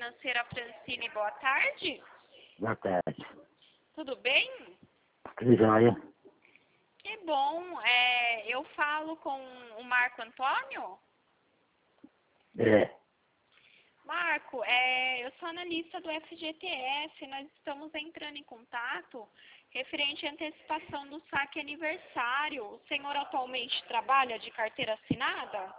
financeira Francine, boa tarde. Boa tarde. Tudo bem? Tudo jóia? Que bom. Eu falo com o Marco Antônio? É. Marco, eu sou analista do FGTS, nós estamos entrando em contato referente à antecipação do saque aniversário. O senhor atualmente trabalha de carteira assinada?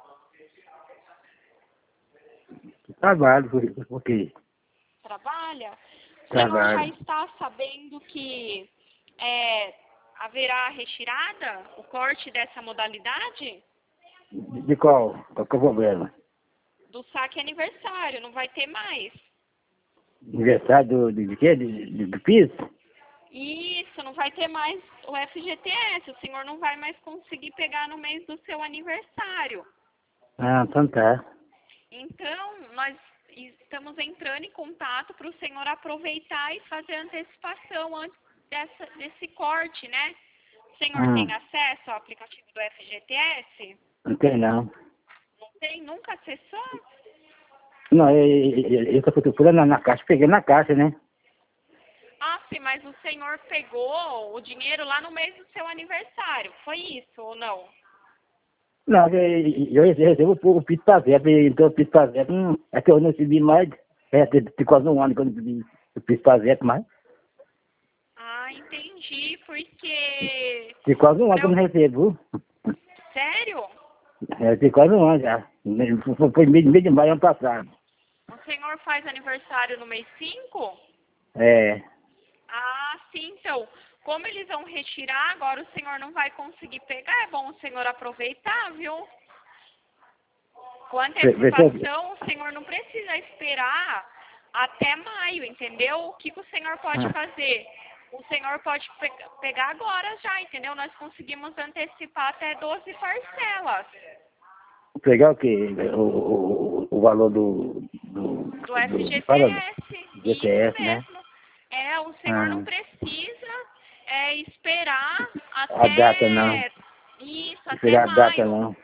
Trabalho, por quê? Trabalha? O senhor já Trabalho. está sabendo que haverá retirada, o corte dessa modalidade? De qual? Qual que é o problema? Do saque aniversário, não vai ter mais. Aniversário de quê? Do piso? Isso, não vai ter mais o FGTS, o senhor não vai mais conseguir pegar no mês do seu aniversário. Ah, então tá. Então, nós estamos entrando em contato para o senhor aproveitar e fazer a antecipação antes desse corte, né? O senhor tem acesso ao aplicativo do FGTS? Não tem não. Não tem? Nunca acessou? Não, eu só fui na caixa, peguei na caixa, né? Ah, sim, mas o senhor pegou o dinheiro lá no mês do seu aniversário, foi isso ou não? Não, eu recebo o piso pra zero, então o piso pra zero, é que eu não recebi mais, tem quase um ano que eu não recebi o piso pra zero mais. Ah, entendi, porque... Tem quase um ano que eu não recebo. Sério? Tem quase um ano já. Foi mês de maio ano passado. O senhor faz aniversário no mês 5? É. Ah, sim, então, como eles vão retirar, agora o senhor não vai conseguir pegar, é bom o senhor aproveitar, viu? Com antecipação, o senhor não precisa esperar até maio, entendeu? O que o senhor pode fazer? O senhor pode pegar agora já, entendeu? Nós conseguimos antecipar até 12 parcelas. Pegar o quê? O valor do FGTS, GTS, isso né? mesmo. O senhor não precisa esperar A data não. até isso, Não até pegar a data maio, não.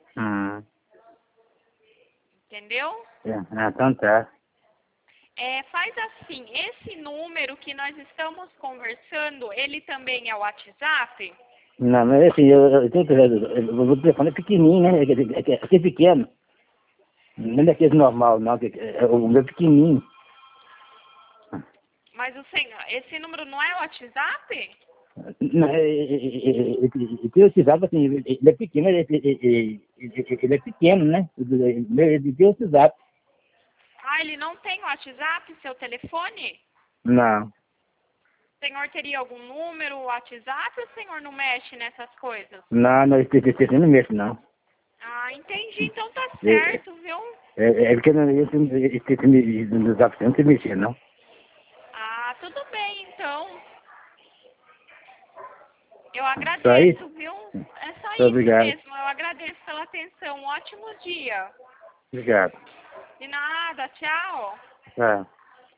entendeu? Então tá. Faz assim, esse número que nós estamos conversando, ele também é o WhatsApp? Não, mas assim, o telefone é pequenininho, né? É pequeno. Não é aquele normal, não. O meu é pequenininho. Mas esse número não é o WhatsApp? Não, tem o WhatsApp, assim, ele é pequeno, ele é pequeno, né? Ele tem o WhatsApp. Ah, ele não tem o WhatsApp, seu telefone? Não. O senhor teria algum número, WhatsApp, ou o senhor não mexe nessas coisas? Não, esse não mexe, não. Ah, entendi. Então tá certo, viu? Porque nos WhatsApp não se mexer, não. Ah, tudo bem, então. Eu Só agradeço, isso? viu? É só Muito isso obrigado. mesmo. Eu agradeço pela atenção. Um ótimo dia. Obrigado. De nada. Tchau. Tá.